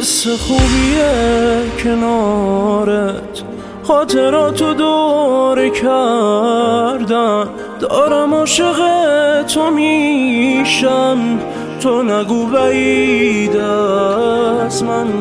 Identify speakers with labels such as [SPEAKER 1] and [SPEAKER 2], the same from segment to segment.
[SPEAKER 1] حس خوبیه کنارت، خاطراتو دوره کردن، دارم عاشق تو میشم، تو نگو بعید از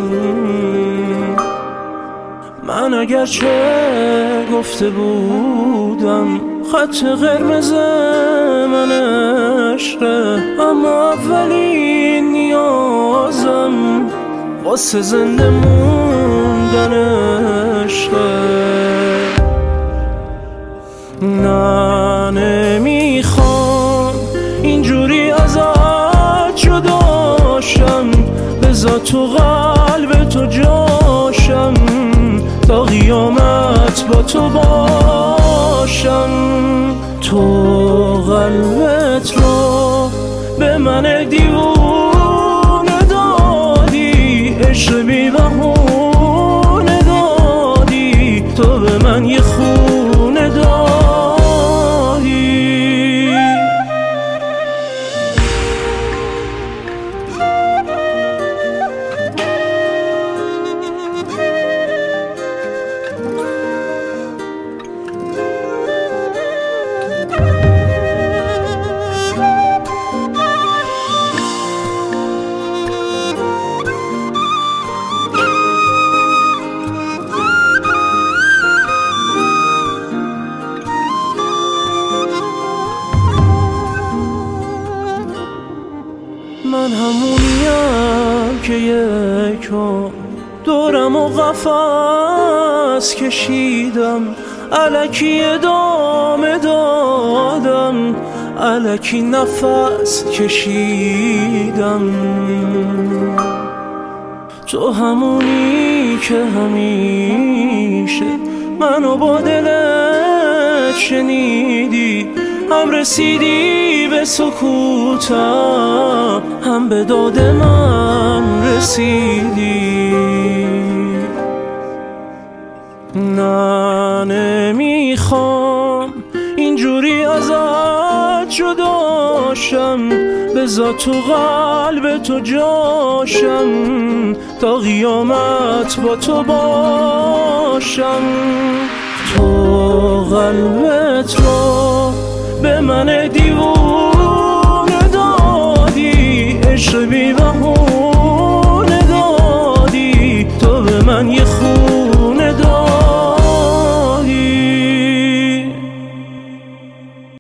[SPEAKER 1] من اگرچه گفته بودم خط قرمز من عشقه، اما اولین نیازم واسه زنده موندن عشقه. نه نمیخوام اینجوری ازت جداشم، بذار تو قلب تو جاشم، تا قیامت با تو باشم. تو قلبت رو به من دیوونه دادی، عشق بی بهونه دادی، تو به من یه خونه دادی. من همونیم که یکم دورم و قفس کشیدم، الکی ادامه دادم، الکی نفس کشیدم. تو همونی که همیشه منو با دلت شنیدی، هم رسیدی به سکوتم، هم به داد من رسیدی. نه نمیخوام اینجوری ازت جداشم، بذار تو قلب تو جاشم، تا قیامت با تو باشم. تو قلبت رو به من دیوونه دادی، عشق بی بهونه دادی، تو به من یه